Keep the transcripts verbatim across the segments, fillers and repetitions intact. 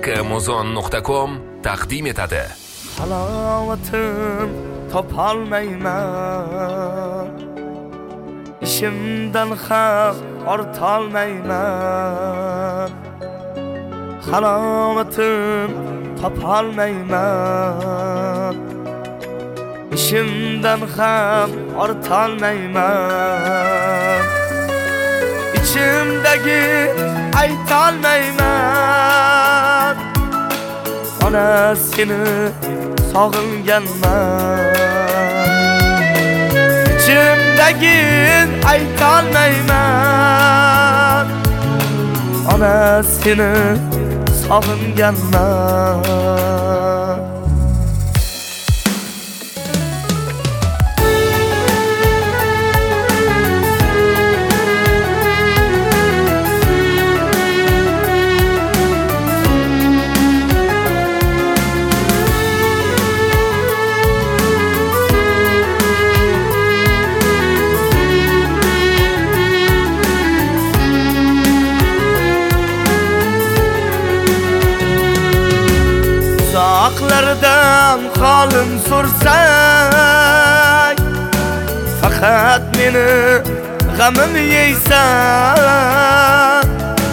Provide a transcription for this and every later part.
amazon nuqta com taqdim etadi. Halovatim topolmayman, ishimdan ham ortolmayman. Halovatim topolmayman, ishimdan ham ortolmayman. İçimdagi aytolmayman, ona seni sog'inganman. İçimdagi aytolmayman, ona seni sog'inganman. Uzaklardan halim so'rsak, faqat meni g'amim yeysan.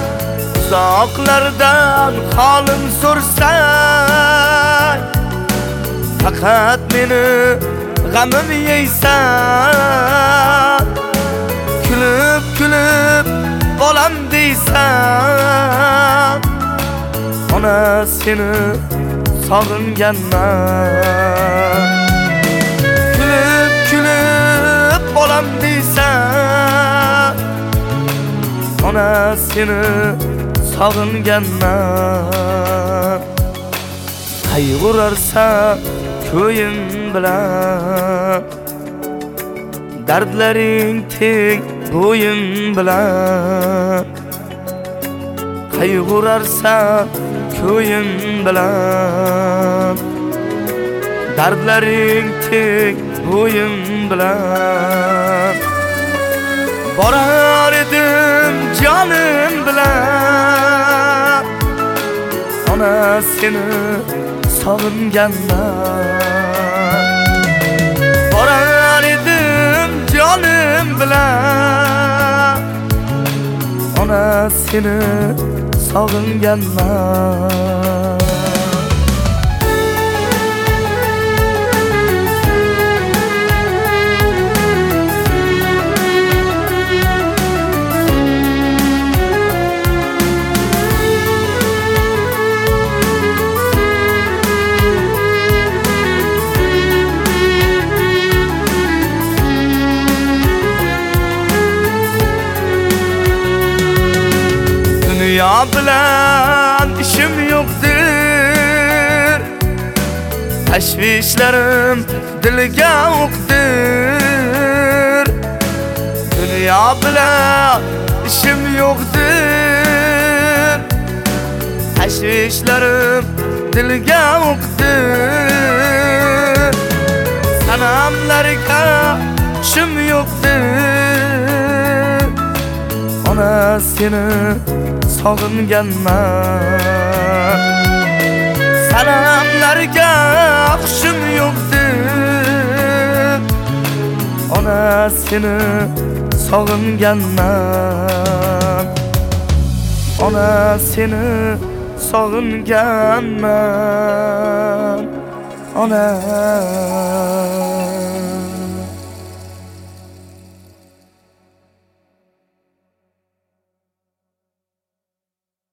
Uzaklardan halim so'rsak, faqat meni g'amim yeysan. Kulib kulib bolam deysan, ona seni sog'inganman. Kulib kulib bolam deysan, ona seni sog'inganman. Qayg'urarsan ko'yim bilan, dardlaring teng bo'yim bilan. Qayg'urarsan ko'yim bilan, dardlaring teng bo'yim bilan. Borar edim jonim bilan, ona seni sog'inganman. Borar edim jonim bilan, ona seni sog'inganman. Dünya bilan ishim yo'qdir, tashvishlarim dilga o'qdir. Dünya bilan ishim yo'qdir, tashvishlarim dilga o'qdir. Sanamlarga ishim yo'qdir, ona seni sog'inganman. Salamlarga hushim yo'qdir, ona seni sog'inganman. Ona seni sog'inganman. Ona